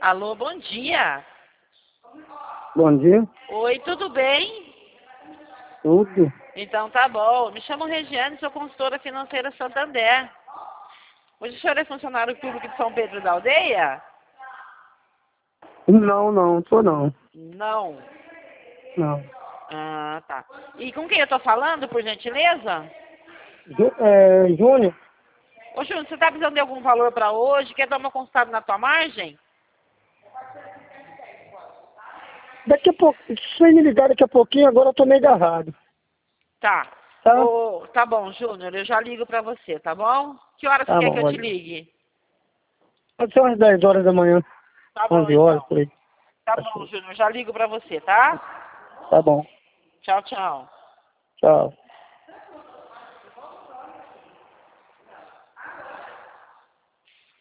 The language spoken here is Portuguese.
Alô, bom dia. Bom dia. Oi, tudo bem? Tudo? Então tá bom. Me chamo Regiane, sou consultora financeira Santander. Hoje o senhor é funcionário público de São Pedro da Aldeia? Não, tô não. Não. Não. Ah, tá. E com quem eu tô falando, por gentileza? Júnior, Ô, Júnior, você tá precisando de algum valor para hoje? Quer dar uma consultada na tua margem? daqui a pouco, se você me ligar daqui a pouquinho, agora eu tô meio agarrado. Tá. Tá? Tá bom, Júnior, eu já ligo para você, tá bom? Que hora você Tá quer que bom, eu te olha. ligue? Pode ser umas 10 horas da manhã, Tá bom, 11 horas, então. por aí. Tá bom, Júnior, já ligo para você, tá? Tá bom. Tchau, tchau. Tchau.